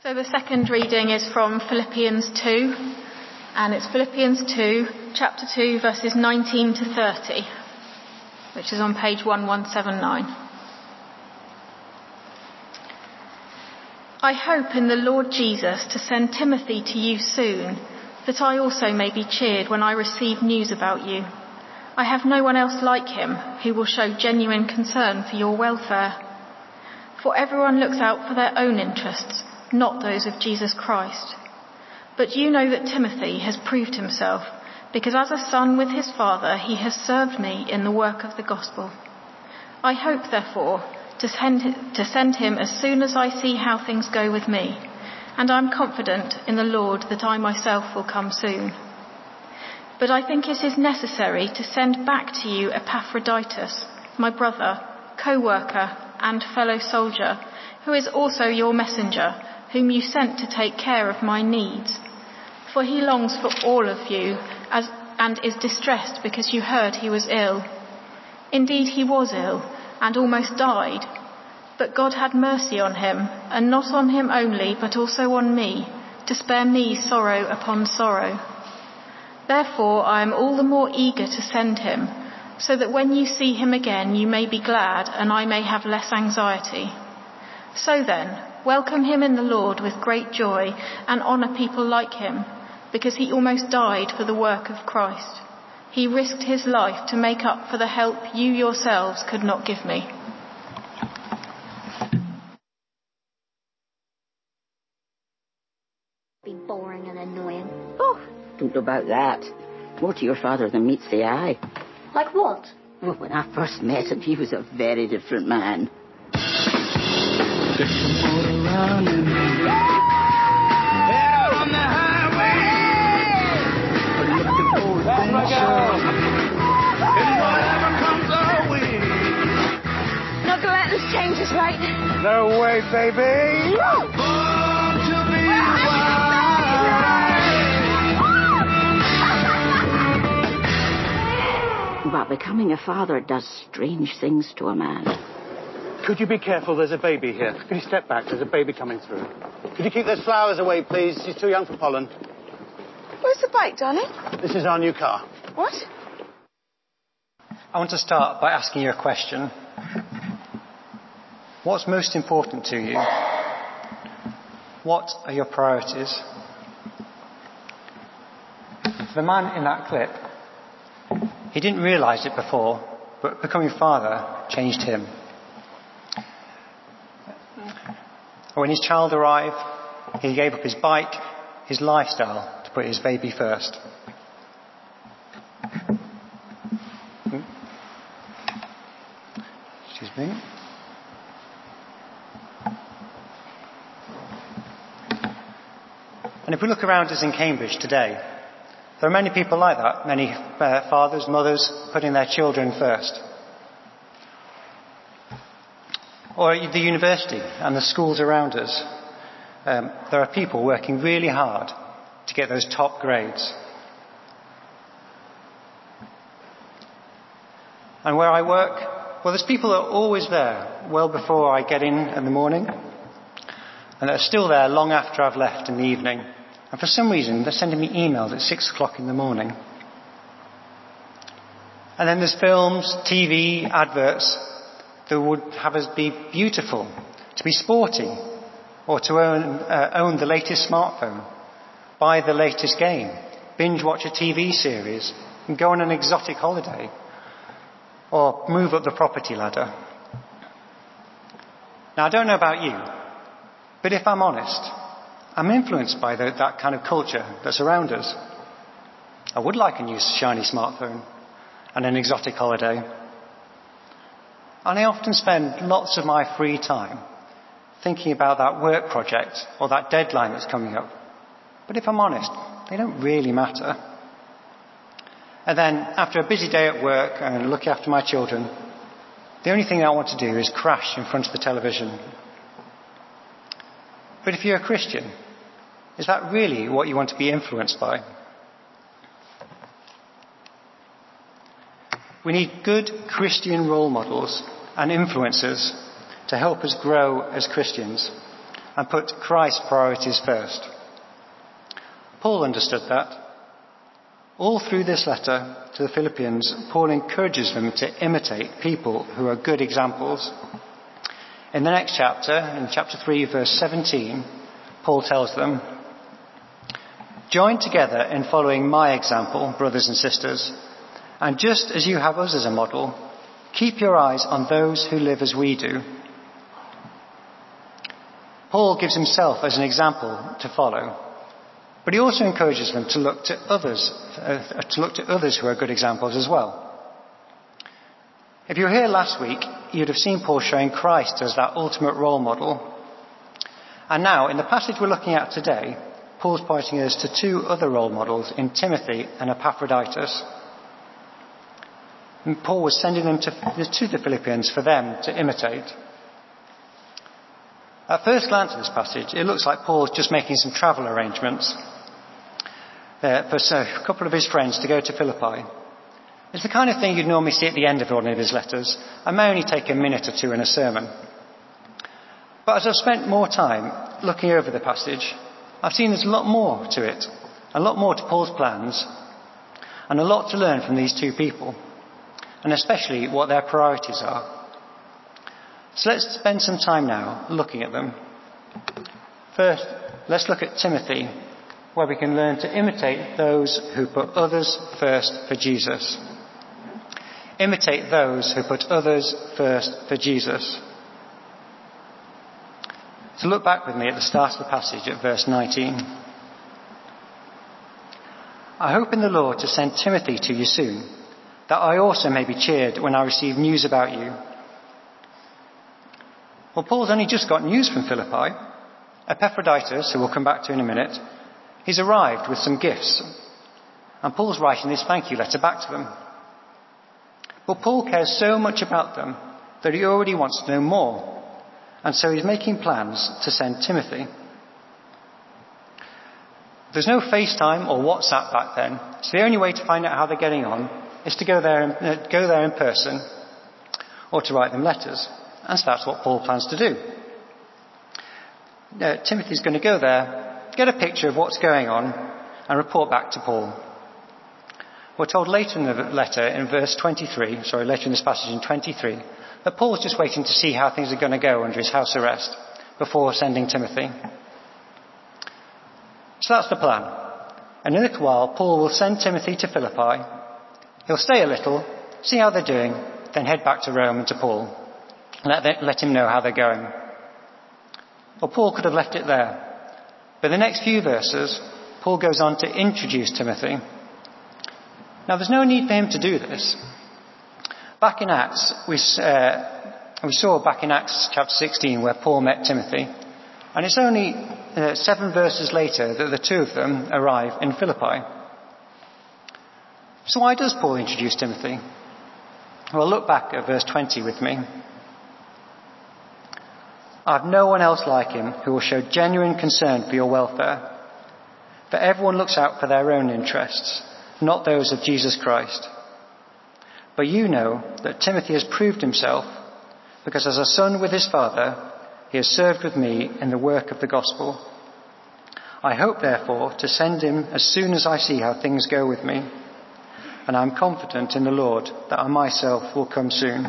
So the second reading is from Philippians 2, and it's Philippians 2, chapter 2, verses 19 to 30, which is on page 1179. I hope in the Lord Jesus to send Timothy to you soon, that I also may be cheered when I receive news about you. I have no one else like him who will show genuine concern for your welfare. For everyone looks out for their own interests, not those of Jesus Christ. But you know that Timothy has proved himself, because as a son with his father he has served me in the work of the gospel. I hope, therefore, to send him as soon as I see how things go with me, and I am confident in the Lord that I myself will come soon. But I think it is necessary to send back to you Epaphroditus, my brother, co-worker and fellow soldier, who is also your messenger, whom you sent to take care of my needs. For he longs for all of you and is distressed because you heard he was ill. Indeed, he was ill and almost died. But God had mercy on him, and not on him only, but also on me, to spare me sorrow upon sorrow. Therefore, I am all the more eager to send him, so that when you see him again, you may be glad, and I may have less anxiety. So then, welcome him in the Lord with great joy, and honour people like him, because he almost died for the work of Christ. He risked his life to make up for the help you yourselves could not give me. Be boring and annoying. Oh, don't know about that. More to your father than meets the eye. Like what? Well, when I first met him, he was a very different man. Get the motor running. Head on the highway. Looking for adventure. And whatever comes our way. Not gonna let this change us, right? No way, baby. Born to be wild. But becoming a father does strange things to a man. Could you be careful? There's a baby here. Could you step back? There's a baby coming through. Could you keep those flowers away, please? She's too young for pollen. Where's the bike, darling? This is our new car. What? I want to start by asking you a question. What's most important to you? What are your priorities? The man in that clip, he didn't realise it before, but becoming father changed him. When his child arrived, he gave up his bike, his lifestyle, to put his baby first. Excuse me. And if we look around us in Cambridge today, there are many people like that, many fathers, mothers, putting their children first. Or at the university and the schools around us, there are people working really hard to get those top grades. And where I work, well, there's people that are always there well before I get in the morning, and that are still there long after I've left in the evening. And for some reason, they're sending me emails at 6 o'clock in the morning. And then there's films, TV, adverts that would have us be beautiful, to be sporty, or to own the latest smartphone, buy the latest game, binge watch a TV series, and go on an exotic holiday, or move up the property ladder. Now, I don't know about you, but if I'm honest, I'm influenced by that kind of culture that's around us. I would like a new shiny smartphone and an exotic holiday. And I often spend lots of my free time thinking about that work project or that deadline that's coming up. But if I'm honest, they don't really matter. And then, after a busy day at work and looking after my children, the only thing I want to do is crash in front of the television. But if you're a Christian, is that really what you want to be influenced by? We need good Christian role models and influencers to help us grow as Christians. and put Christ's priorities first. Paul understood that. All through this letter to the Philippians, Paul encourages them to imitate people who are good examples. In the next chapter, in chapter 3, verse 17, Paul tells them, "Join together in following my example, brothers and sisters, and just as you have us as a model, keep your eyes on those who live as we do." Paul gives himself as an example to follow, but he also encourages them to look to others who are good examples as well. If you were here last week, you'd have seen Paul showing Christ as that ultimate role model. And now, in the passage we're looking at today, Paul's pointing us to two other role models in Timothy and Epaphroditus. And Paul was sending them to the Philippians for them to imitate. At first glance at this passage, it looks like Paul's just making some travel arrangements for a couple of his friends to go to Philippi. It's the kind of thing you'd normally see at the end of one of his letters, and may only take a minute or two in a sermon. But as I've spent more time looking over the passage, I've seen there's a lot more to it, a lot more to Paul's plans, and a lot to learn from these two people, and especially what their priorities are. So let's spend some time now looking at them. First, let's look at Timothy, where we can learn to imitate those who put others first for Jesus. Imitate those who put others first for Jesus. So look back with me at the start of the passage at verse 19. "I hope in the Lord to send Timothy to you soon, that I also may be cheered when I receive news about you." Well, Paul's only just got news from Philippi. Epaphroditus, who we'll come back to in a minute, he's arrived with some gifts. And Paul's writing this thank you letter back to them. But Paul cares so much about them that he already wants to know more. And so he's making plans to send Timothy. There's no FaceTime or WhatsApp back then, so the only way to find out how they're getting on is to go there in person or to write them letters. And so that's what Paul plans to do. Timothy's going to go there, get a picture of what's going on, and report back to Paul. We're told later in the letter, in verse 23, later in this passage in 23, that Paul's just waiting to see how things are going to go under his house arrest before sending Timothy. So that's the plan. And in a little while, Paul will send Timothy to Philippi. He'll stay a little, see how they're doing, then head back to Rome and to Paul. Let him know how they're going. Well, Paul could have left it there. But the next few verses, Paul goes on to introduce Timothy. Now, there's no need for him to do this. Back in Acts, we saw back in Acts chapter 16 where Paul met Timothy. And it's only 7 verses later that the two of them arrive in Philippi. So why does Paul introduce Timothy? Well, look back at verse 20 with me. "I have no one else like him who will show genuine concern for your welfare. For everyone looks out for their own interests, not those of Jesus Christ. But you know that Timothy has proved himself, because as a son with his father, he has served with me in the work of the gospel. I hope, therefore, to send him as soon as I see how things go with me. And I am confident in the Lord that I myself will come soon."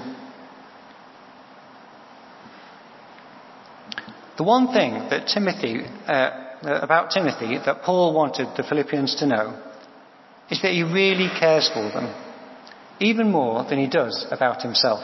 The one thing that about Timothy that Paul wanted the Philippians to know is that he really cares for them, even more than he does about himself.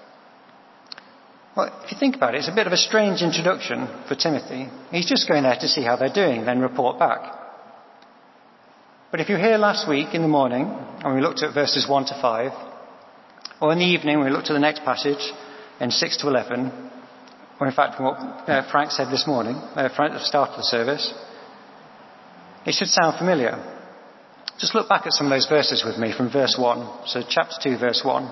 Well, if you think about it, it's a bit of a strange introduction for Timothy. He's just going there to see how they're doing, then report back. But if you were here last week in the morning, when we looked at verses 1 to 5, or in the evening when we looked at the next passage in 6 to 11, or in fact from what Frank said this morning, at the start of the service, it should sound familiar. Just look back at some of those verses with me from verse 1. So chapter 2, verse 1.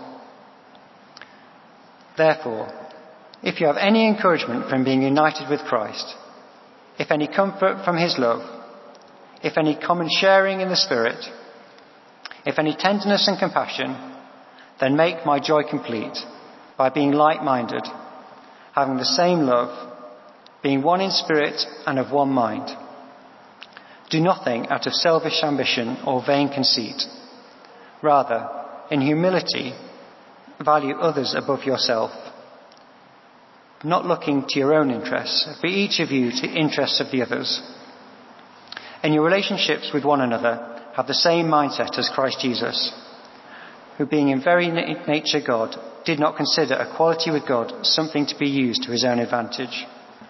"Therefore, if you have any encouragement from being united with Christ, if any comfort from his love, if any common sharing in the Spirit, if any tenderness and compassion, then make my joy complete by being like-minded, having the same love, being one in spirit and of one mind. Do nothing out of selfish ambition or vain conceit. Rather, in humility, value others above yourself, not looking to your own interests, but each of you to the interests of the others. In your relationships with one another, have the same mindset as Christ Jesus, who being in very nature God, did not consider equality with God something to be used to his own advantage.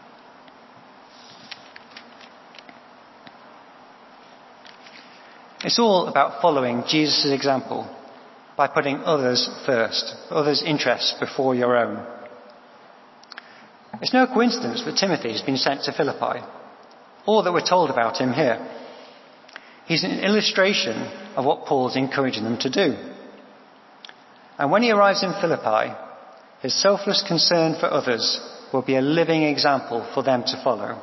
It's all about following Jesus' example by putting others first, others' interests before your own. It's no coincidence that Timothy has been sent to Philippi, or that we're told about him here. He's an illustration of what Paul's encouraging them to do. And when he arrives in Philippi, his selfless concern for others will be a living example for them to follow.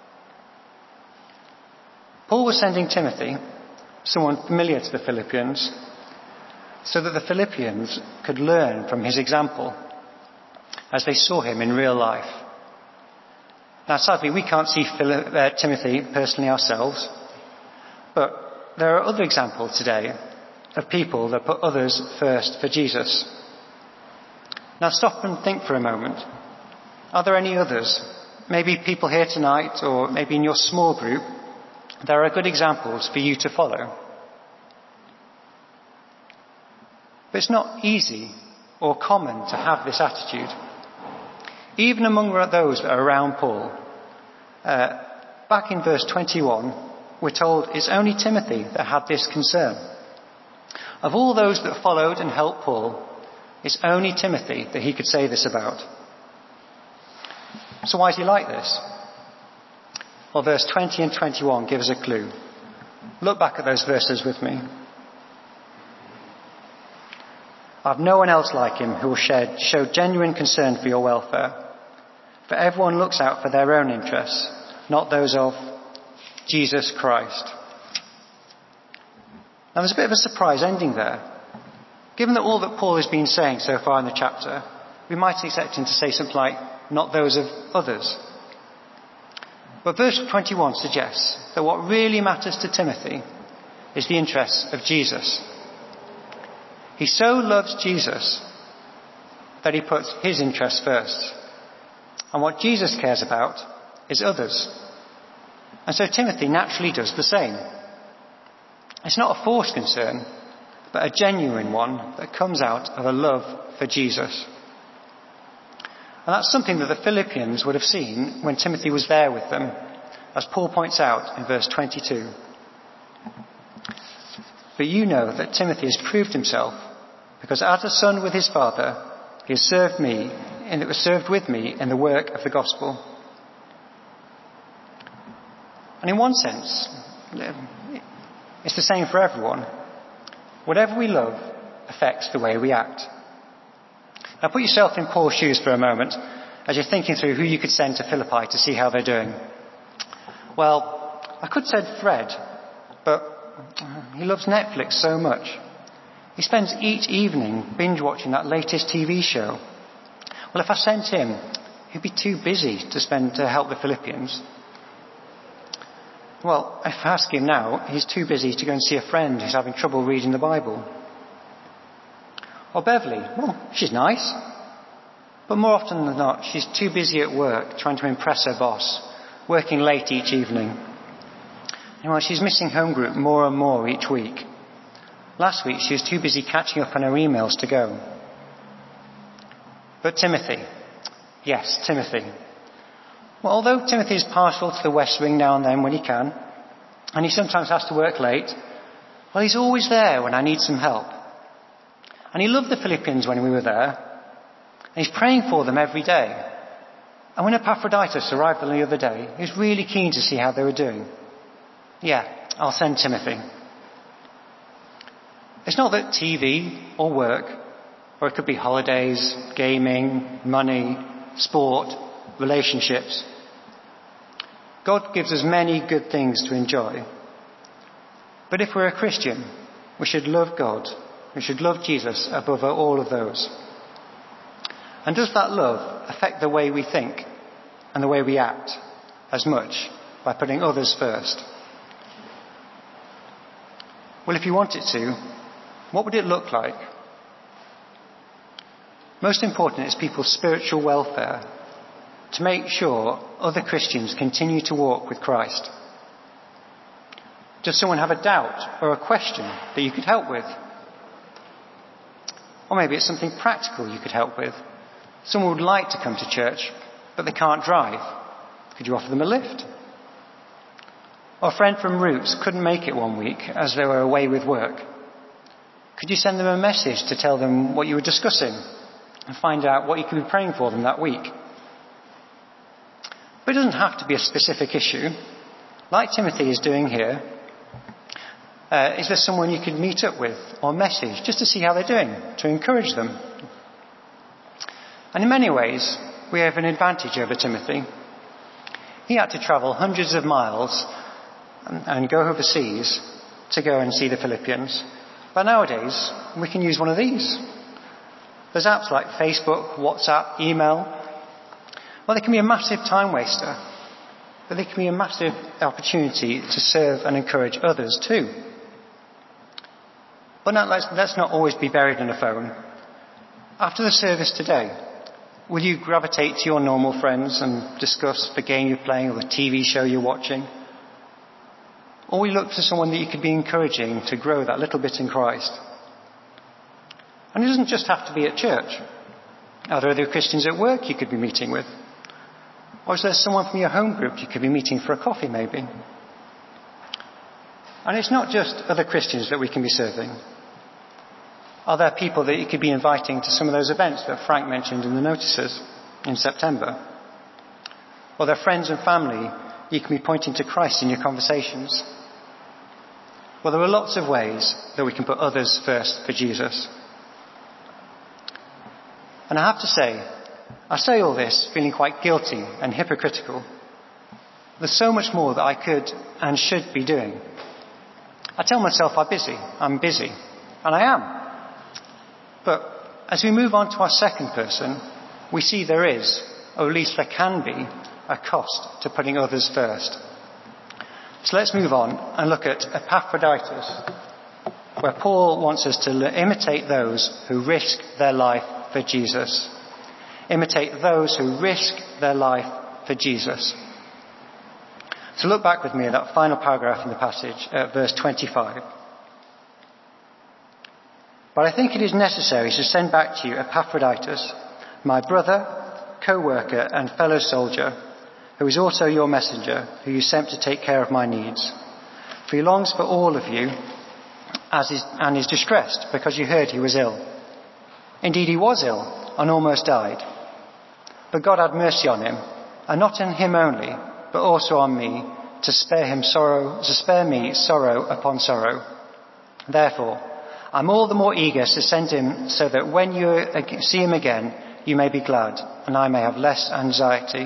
Paul was sending Timothy, someone familiar to the Philippians, so that the Philippians could learn from his example as they saw him in real life. Now, sadly, we can't see Timothy personally ourselves, but there are other examples today of people that put others first for Jesus. Now, stop and think for a moment. Are there any others? Maybe people here tonight, or maybe in your small group, there are good examples for you to follow. But it's not easy or common to have this attitude. Even among those that are around Paul, back in verse 21, we're told it's only Timothy that had this concern. Of all those that followed and helped Paul, it's only Timothy that he could say this about. So why is he like this? Well, verse 20 and 21 give us a clue. Look back at those verses with me. I have no one else like him who will show genuine concern for your welfare. For everyone looks out for their own interests, not those of Jesus Christ. Now there's a bit of a surprise ending there. Given that all that Paul has been saying so far in the chapter, we might expect him to say something like, not those of others. But verse 21 suggests that what really matters to Timothy is the interests of Jesus. He so loves Jesus that he puts his interests first. And what Jesus cares about is others. And so Timothy naturally does the same. It's not a forced concern, but a genuine one that comes out of a love for Jesus. And that's something that the Philippians would have seen when Timothy was there with them, as Paul points out in verse 22. But you know that Timothy has proved himself, because as a son with his father, he has served me, and it was served with me in the work of the gospel. And in one sense, it's the same for everyone. Whatever we love affects the way we act. Now put yourself in Paul's shoes for a moment as you're thinking through who you could send to Philippi to see how they're doing. Well, I could send Fred, but he loves Netflix so much. He spends each evening binge watching that latest TV show. Well, if I sent him, he'd be too busy to help the Philippians. Well, if I ask him now, he's too busy to go and see a friend who's having trouble reading the Bible. Or Beverly, well, she's nice. But more often than not, she's too busy at work trying to impress her boss, working late each evening. She's missing home group more and more each week. Last week, she was too busy catching up on her emails to go. But Timothy. Yes, Timothy. Well, although Timothy is partial to the West Wing now and then when he can, and he sometimes has to work late, well, he's always there when I need some help. And he loved the Philippians when we were there, and he's praying for them every day. And when Epaphroditus arrived the other day, he was really keen to see how they were doing. Yeah, I'll send Timothy. It's not that TV or work, or it could be holidays, gaming, money, sport, relationships. God gives us many good things to enjoy. But if we're a Christian, we should love God. We should love Jesus above all of those. And does that love affect the way we think? and the way we act as much by putting others first? Well, if you want it to, what would it look like? Most important is people's spiritual welfare, to make sure other Christians continue to walk with Christ. Does someone have a doubt or a question that you could help with? Or maybe it's something practical you could help with. Someone would like to come to church, but they can't drive. Could you offer them a lift? Or a friend from Roots couldn't make it one week as they were away with work. Could you send them a message to tell them what you were discussing and find out what you could be praying for them that week? But it doesn't have to be a specific issue. Like Timothy is doing here, is there someone you could meet up with or message just to see how they're doing, to encourage them? And in many ways, we have an advantage over Timothy. He had to travel hundreds of miles and go overseas to go and see the Philippians. But nowadays, we can use one of these. There's apps like Facebook, WhatsApp, email. Well, they can be a massive time waster, but they can be a massive opportunity to serve and encourage others too. But let's not always be buried in a phone. After the service today, will you gravitate to your normal friends and discuss the game you're playing or the TV show you're watching? Or will you look for someone that you could be encouraging to grow that little bit in Christ? And it doesn't just have to be at church. Are there other Christians at work you could be meeting with? Or is there someone from your home group you could be meeting for a coffee maybe? And it's not just other Christians that we can be serving. Are there people that you could be inviting to some of those events that Frank mentioned in the notices in September? Or are there friends and family you can be pointing to Christ in your conversations? Well, there are lots of ways that we can put others first for Jesus. And I have to say, I say all this feeling quite guilty and hypocritical. There's so much more that I could and should be doing. I tell myself I'm busy, and I am. But as we move on to our second person, we see there is, or at least there can be, a cost to putting others first. So let's move on and look at Epaphroditus, where Paul wants us to imitate those who risk their life for Jesus. Imitate those who risk their life for Jesus. So look back with me at that final paragraph in the passage, at verse 25. But I think it is necessary to send back to you Epaphroditus, my brother, co-worker and fellow soldier, who is also your messenger, who you sent to take care of my needs. For he longs for all of you and is distressed because you heard he was ill. Indeed, he was ill and almost died. But God had mercy on him, and not on him only, but also on me, to spare me sorrow upon sorrow. Therefore, I'm all the more eager to send him so that when you see him again, you may be glad, and I may have less anxiety.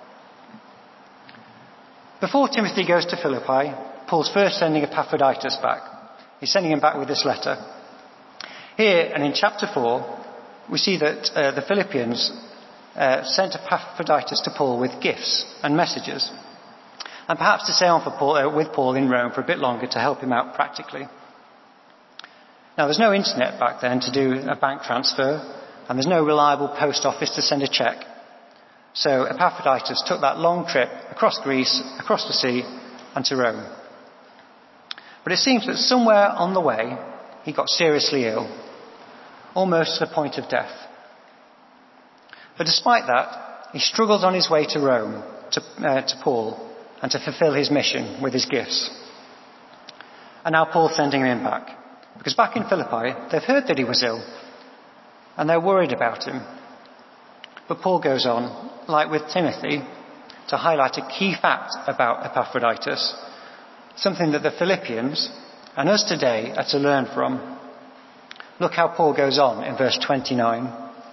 Before Timothy goes to Philippi, Paul's first sending Epaphroditus back. He's sending him back with this letter. Here, and in chapter 4, we see that the Philippians sent Epaphroditus to Paul with gifts and messages, and perhaps to stay on with Paul in Rome for a bit longer to help him out practically. Now, there's no internet back then to do a bank transfer, and there's no reliable post office to send a cheque. So Epaphroditus took that long trip across Greece, across the sea, and to Rome. But it seems that somewhere on the way, he got seriously ill, almost to the point of death. But despite that, he struggled on his way to Rome, to Paul, and to fulfill his mission with his gifts. And now Paul's sending him back. Because back in Philippi, they've heard that he was ill, and they're worried about him. But Paul goes on, like with Timothy, to highlight a key fact about Epaphroditus, something that the Philippians and us today are to learn from. Look how Paul goes on in verse 29.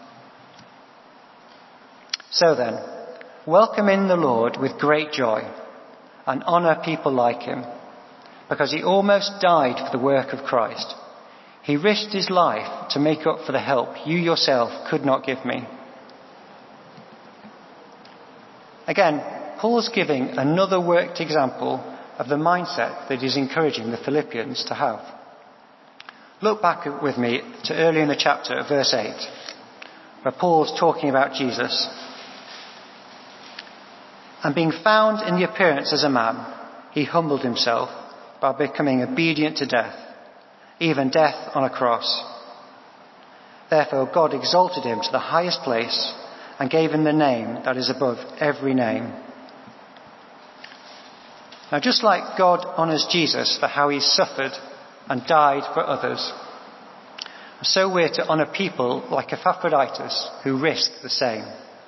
So then, welcome in the Lord with great joy and honour people like him, because he almost died for the work of Christ. He risked his life to make up for the help you yourself could not give me. Again, Paul's giving another worked example of the mindset that he's encouraging the Philippians to have. Look back with me to earlier in the chapter, verse 8, where Paul's talking about Jesus. And being found in the appearance as a man, he humbled himself by becoming obedient to death, even death on a cross. Therefore God exalted him to the highest place and gave him the name that is above every name. Now, just like God honours Jesus for how he suffered and died for others, so we're to honour people like Epaphroditus who risk the same.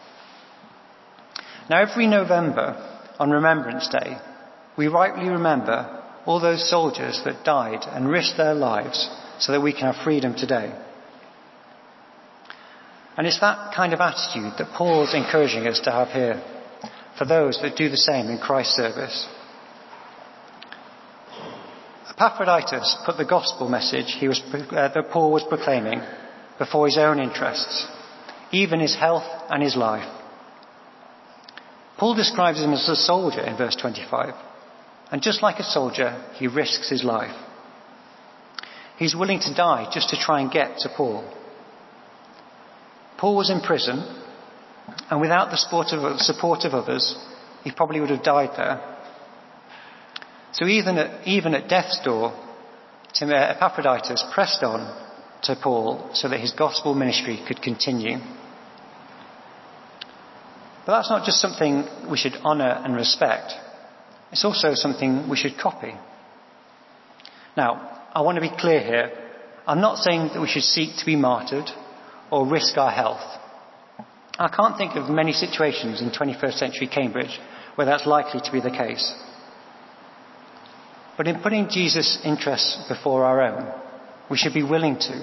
Now, every November on Remembrance Day, we rightly remember all those soldiers that died and risked their lives so that we can have freedom today. And it's that kind of attitude that Paul's encouraging us to have here for those that do the same in Christ's service. Epaphroditus put the gospel message that Paul was proclaiming before his own interests, even his health and his life. Paul describes him as a soldier in verse 25, and just like a soldier, he risks his life. He's willing to die just to try and get to Paul. Paul was in prison, and without the support of others, he probably would have died there. So even at death's door, Epaphroditus pressed on to Paul so that his gospel ministry could continue. But that's not just something we should honour and respect. It's also something we should copy. Now, I want to be clear here. I'm not saying that we should seek to be martyred or risk our health. I can't think of many situations in 21st century Cambridge where that's likely to be the case. But in putting Jesus' interests before our own, we should be willing to.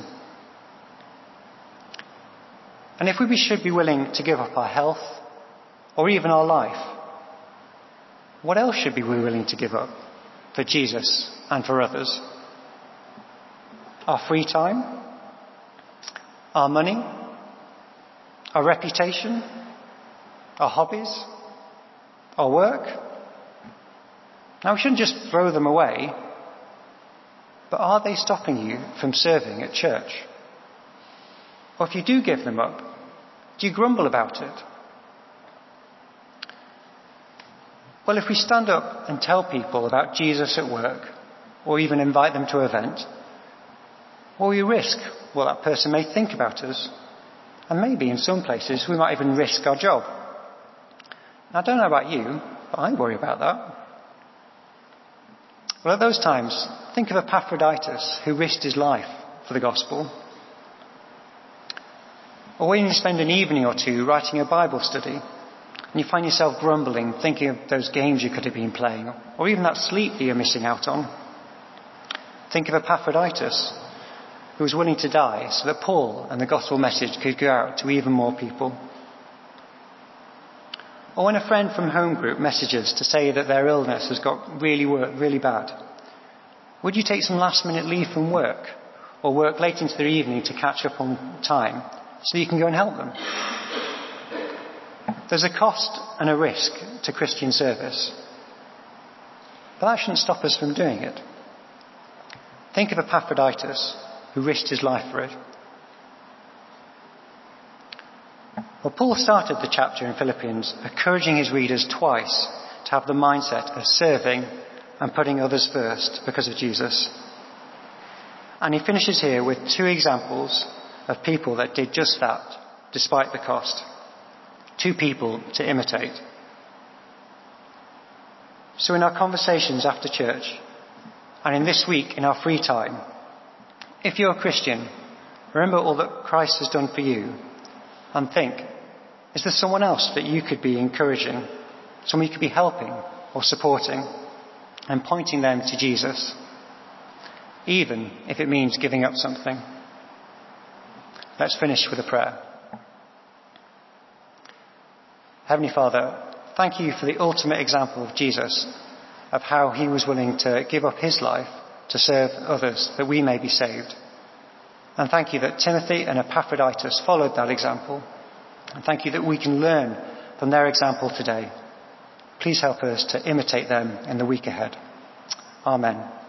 And if we should be willing to give up our health or even our life, what else should we be willing to give up for Jesus and for others? Our free time? Our money? Our reputation? Our hobbies? Our work? Now, we shouldn't just throw them away, but are they stopping you from serving at church? Or if you do give them up, do you grumble about it? Well, if we stand up and tell people about Jesus at work, or even invite them to an event, well, we risk what that person may think about us. And maybe in some places we might even risk our job. Now, I don't know about you, but I worry about that. Well, at those times, think of Epaphroditus, who risked his life for the gospel. Or when you spend an evening or two writing a Bible study, and you find yourself grumbling, thinking of those games you could have been playing, or even that sleep that you're missing out on. Think of Epaphroditus, who was willing to die so that Paul and the gospel message could go out to even more people. Or when a friend from home group messages to say that their illness has got really bad, would you take some last-minute leave from work or work late into the evening to catch up on time so you can go and help them? There's a cost and a risk to Christian service, but that shouldn't stop us from doing it. Think of Epaphroditus, who risked his life for it. Well, Paul started the chapter in Philippians encouraging his readers twice to have the mindset of serving and putting others first because of Jesus. And he finishes here with two examples of people that did just that, despite the cost. Two people to imitate. So in our conversations after church, and in this week in our free time, if you're a Christian, remember all that Christ has done for you, and think, is there someone else that you could be encouraging, someone you could be helping or supporting, and pointing them to Jesus, even if it means giving up something? Let's finish with a prayer. Heavenly Father, thank you for the ultimate example of Jesus, of how he was willing to give up his life to serve others that we may be saved. And thank you that Timothy and Epaphroditus followed that example. And thank you that we can learn from their example today. Please help us to imitate them in the week ahead. Amen.